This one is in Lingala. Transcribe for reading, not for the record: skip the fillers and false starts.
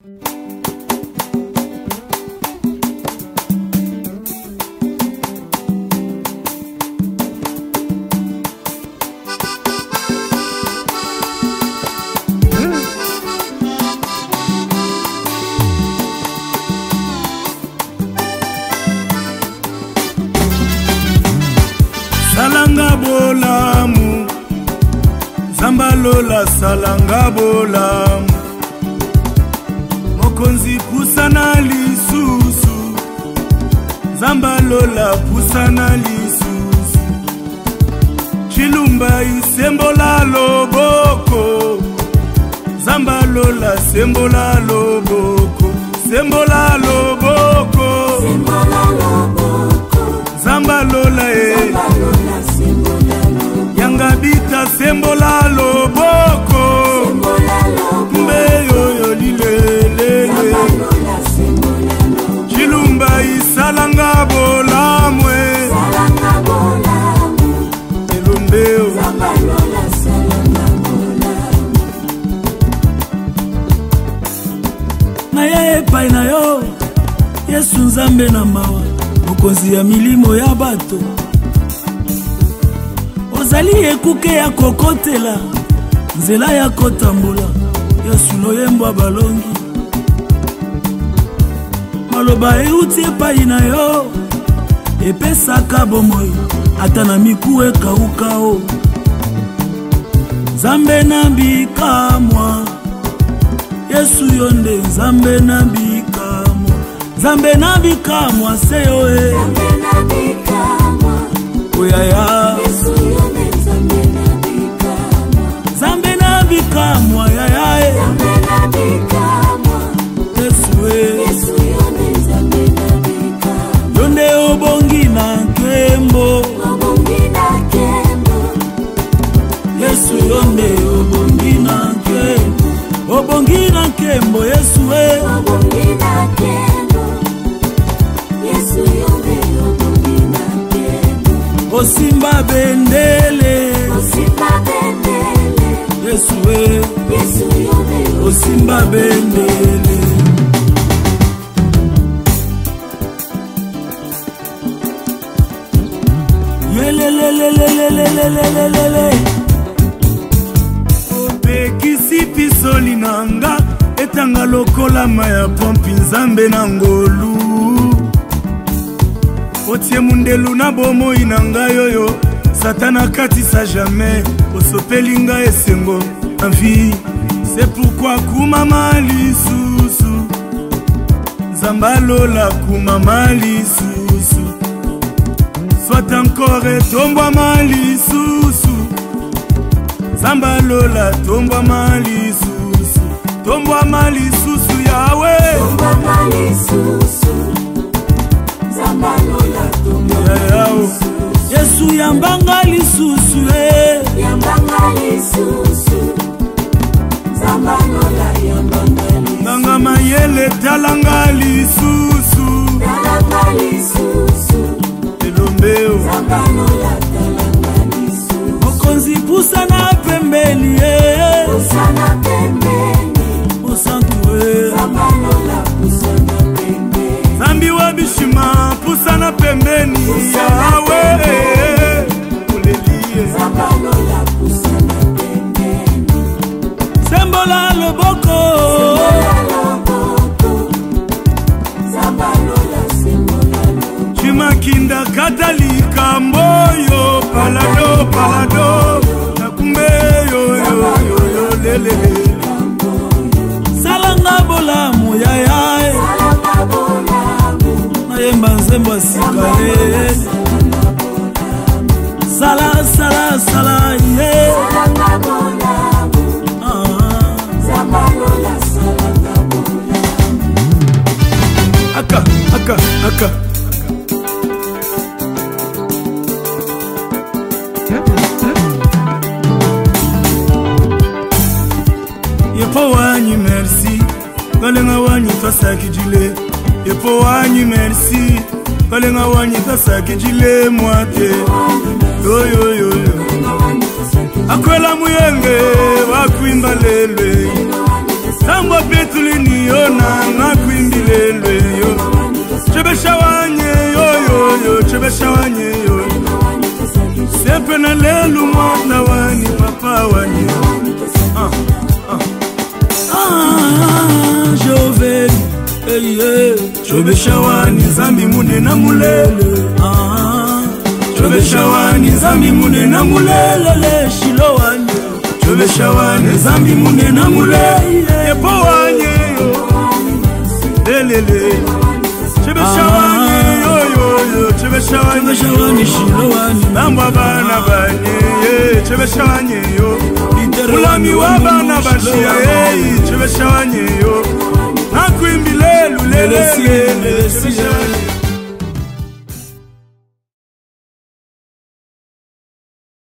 Salanga bolamu Zambalola salanga bolamu Mokonzi pusana lisusu Zambalola pusana lisusu Chilumba isembola loboko Zambalola sembola loboko Sembola loboko Sembola loboko Zambalola Zambalola sembola loboko Yangabita sembola loboko Sembola loboko Mbeyo yo lilele Zambalola sembola loboko Chilumba isalanga bolamwe Salanga bolamu Elombeo Zambalola salanga bolamu Na ya epai na yo Yesu Nzambe na mawa Mokonzi ya milimo ya bato Ozali ekuke ya kokotela Nzela ya kotambola Yesu loyembwa balongi Maloba euti epai na yo Epesaka bomoi Ata na miku ekaukao Nzambe na bikamwa Yesu yonde Nzambe na bikamwa Nzambe na bikamwa seyo e Nzambe na bikamwa Oyaya Yesu yonde Nzambe na bikamwa Nzambe na bikamwa yaya e Nzambe na bikamwa Yesu e Yesu yonde Nzambe na bikamwa Yonde obongi na nkembo Obongi na kembo Yesu yonde obongi na nkembo Obongi na nkembo Yesu e Obongi na kembo Yesu yonde obongi na kembo Osimba bendele Osimba bendele Yesu e Yesu yonde Osimba bendele Yelelelelelelelelelelele Opekisi pisoli nanga Etanga lokola maya pompi Nzambe na ngolu Otie mundelu na bomo inanga yoyo Satana katisa jamais Osopelinga esengo Envie C'est pourquoi kumama lisusu Zambalola kumama lisusu Soit encore tombwa malisusu Zambalola tombwa malisusu Tombwa malisusu yawe Tomba malisusu Zambalola tomba malisusu Yesu yambanga lisusu e Yambanga lisusu Zambalola yambanga lisusu Nanga mayele talanga lisusu Talanga lisusu Elombeo Zambalola talanga lisusu Mokonzi pusana pembeni e Pusana pembeni Osantu e Zambalola pusana pembeni Zambi wa bishima pusana pembeni yawe Ulelie Zambalola pusana pembeni Sembola loboko Sembola loboko Zambalola sembola loboko Chimakinda katalika mboyo Palado palado Nakumbe yo yo yo yo lele Salanga bolamu yaya e Salanga bolamu Nayemba nzembo sika e Sala sala sala ye Salanga bolamu Zambalola salanga bolamu Aka aka aka Yepo wanyi merci Kalenga wanyi fasaki jile Yepo wanyi merci Kalenga wanyi fasaki jile mwate Yo yo yo yo Akwela muyenge wakuimba lelwe Sangwa petuli niona papa wanye Joveli Chobeshawani zambi mune na mulele Chobeshawani zambi mune na mulele Shilo wanye Chobeshawani zambi mune na mulele Yepo wanye lelele Chobeshawani yo Chobeshawani shilo wanye Namba bana banye Chobeshawani yo Mulami wa bana bashia Chobeshawani yo Nakuimbile lulele Chobeshawani